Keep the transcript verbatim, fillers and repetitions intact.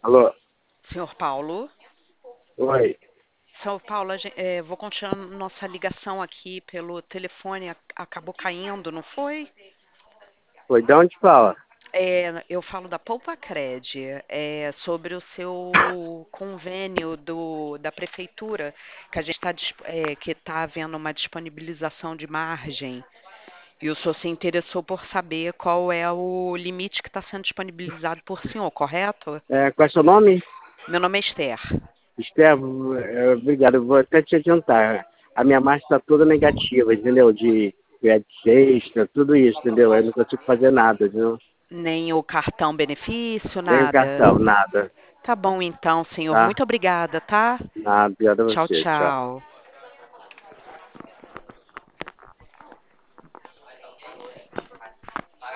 Alô? Senhor Paulo? Oi. Senhor Paulo, a gen- eh, vou continuar nossa ligação aqui pelo telefone, ac- acabou caindo, não foi? Oi, de onde fala? Eh, eu falo da Poupa Cred, eh, sobre o seu convênio do, da prefeitura, que a gente está que está havendo uma disponibilização de margem, e o senhor se interessou por saber qual é o limite que está sendo disponibilizado por senhor, correto? É, qual é seu nome? Meu nome é Esther. Estevam, é, obrigado. Eu vou até te adiantar. A minha marcha está toda negativa, entendeu? De crédito extra, tudo isso, entendeu? Eu não consigo fazer nada, entendeu? Nem o cartão benefício, Nem o nada. cartão, nada. Tá bom então, senhor. Tá? Muito obrigada, tá? Nada, obrigado a Tchau, você. Tchau. tchau.